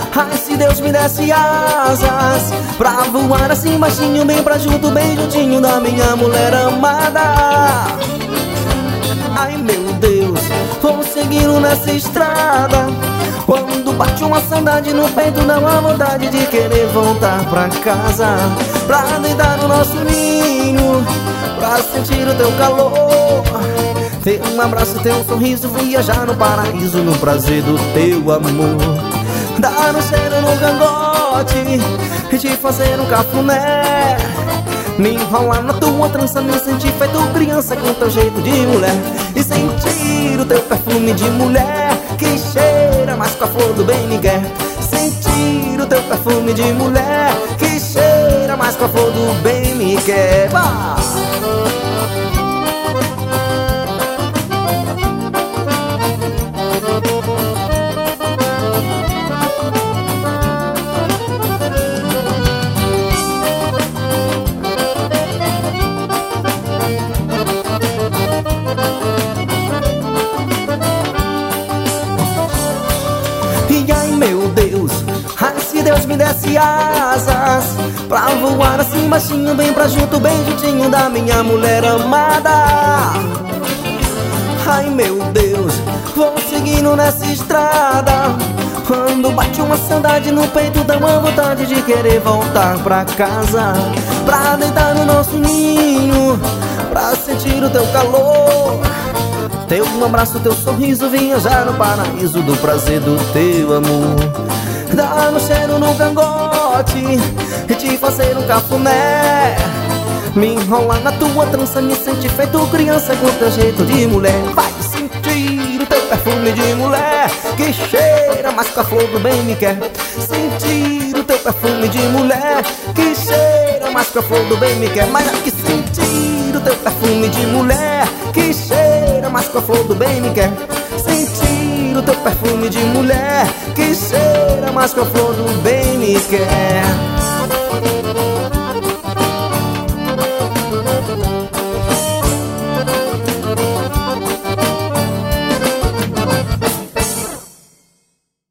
Ai, se Deus me desse asas pra voar assim baixinho, bem pra junto, bem juntinho da minha mulher amada. Ai, meu Deus, vou seguindo nessa estrada. Quando bate uma saudade no peito, dá uma vontade de querer voltar pra casa, pra deitar no nosso ninho, pra sentir o teu calor, ter um abraço, ter um sorriso, viajar no paraíso, no prazer do teu amor. Dar um cheiro no cangote e te fazer um cafuné, me enrolar na tua trança, me sentir feito criança com teu jeito de mulher, e sentir o teu perfume de mulher que cheira mais com a flor do bem me quer. Sentir o teu perfume de mulher que cheira mais com a flor do bem me quer. Bah! E ai, meu Deus, ai, se Deus me desse asas pra voar assim baixinho, bem pra junto, bem juntinho da minha mulher amada. Ai, meu Deus, vou seguindo nessa estrada. Quando bate uma saudade no peito, dá uma vontade de querer voltar pra casa, pra deitar no nosso ninho, pra sentir o teu calor, ter um abraço, teu sorriso, viajar no paraíso do prazer do teu amor. Dar um cheiro no cangote e te fazer um cafuné, me enrolar na tua trança, me sentir feito criança com teu jeito de mulher. Vai sentir o teu perfume de mulher que cheira mais com a flor do bem me quer. Sentir o teu perfume de mulher que cheira mais com a flor do bem me quer. Mas que sentir o teu perfume de mulher que cheira mais com a flor do bem me quer. Sentir o teu perfume de mulher que cheira mais com a flor do bem me quer.